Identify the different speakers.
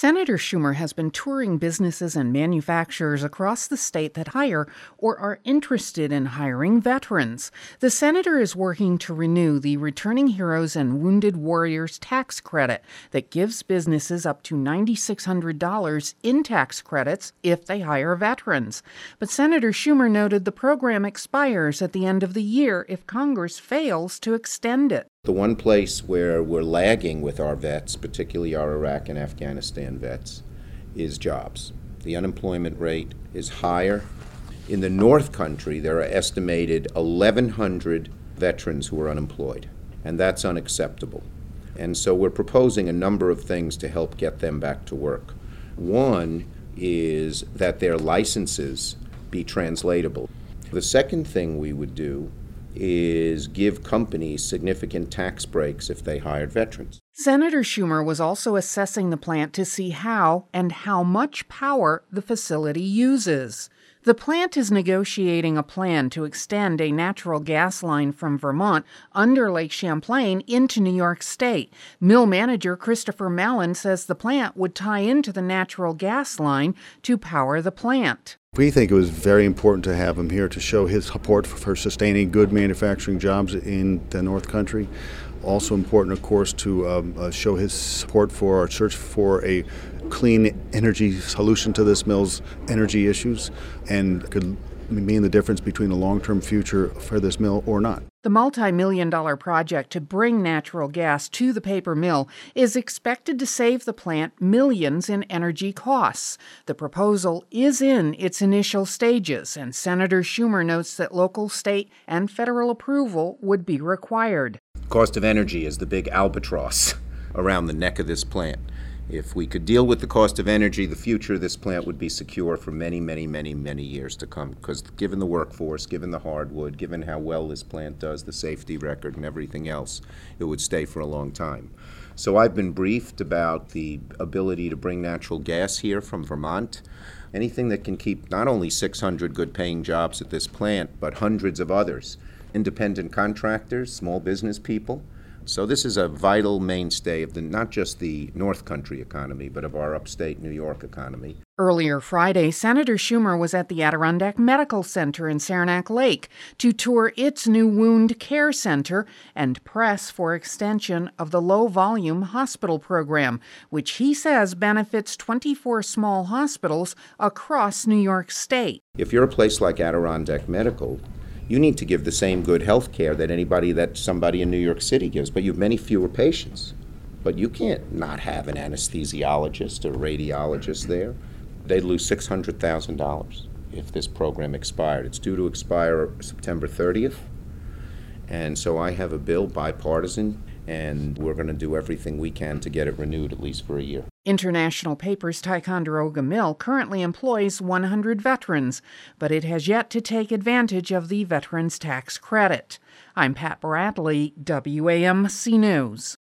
Speaker 1: Senator Schumer has been touring businesses and manufacturers across the state that hire or are interested in hiring veterans. The senator is working to renew the Returning Heroes and Wounded Warriors tax credit that gives businesses up to $9,600 in tax credits if they hire veterans. But Senator Schumer noted the program expires at the end of the year if Congress fails to extend it.
Speaker 2: The one place where we're lagging with our vets, particularly our Iraq and Afghanistan vets, is jobs. The unemployment rate is higher. In the North Country, there are estimated 1,100 veterans who are unemployed, and that's unacceptable. And so we're proposing a number of things to help get them back to work. One is that their licenses be translatable. The second thing we would do is give companies significant tax breaks if they hired veterans.
Speaker 1: Senator Schumer was also assessing the plant to see how and how much power the facility uses. The plant is negotiating a plan to extend a natural gas line from Vermont under Lake Champlain into New York State. Mill manager Christopher Mallon says the plant would tie into the natural gas line to power the plant.
Speaker 3: We think it was very important to have him here to show his support for sustaining good manufacturing jobs in the North Country. Also important, of course, to show his support for our search for a clean energy solution to this mill's energy issues, and could mean the difference between a long-term future for this mill or not.
Speaker 1: The multi-million-dollar project to bring natural gas to the paper mill is expected to save the plant millions in energy costs. The proposal is in its initial stages, and Senator Schumer notes that local, state, and federal approval would be required.
Speaker 2: Cost of energy is the big albatross around the neck of this plant. If we could deal with the cost of energy, the future of this plant would be secure for many, many, many, many years to come. Because given the workforce, given the hardwood, given how well this plant does, the safety record and everything else, it would stay for a long time. So I've been briefed about the ability to bring natural gas here from Vermont. Anything that can keep not only 600 good-paying jobs at this plant, but hundreds of others. Independent contractors, small business people. So this is a vital mainstay of not just the North Country economy, but of our upstate New York economy.
Speaker 1: Earlier Friday, Senator Schumer was at the Adirondack Medical Center in Saranac Lake to tour its new wound care center and press for extension of the low-volume hospital program, which he says benefits 24 small hospitals across New York State.
Speaker 2: If you're a place like Adirondack Medical, you need to give the same good health care that somebody in New York City gives, but you have many fewer patients. But you can't not have an anesthesiologist or radiologist there. They'd lose $600,000 if this program expired. It's due to expire September 30th. And so I have a bill, bipartisan, and we're going to do everything we can to get it renewed at least for a year.
Speaker 1: International Paper's Ticonderoga Mill currently employs 100 veterans, but it has yet to take advantage of the Veterans Tax Credit. I'm Pat Bradley, WAMC News.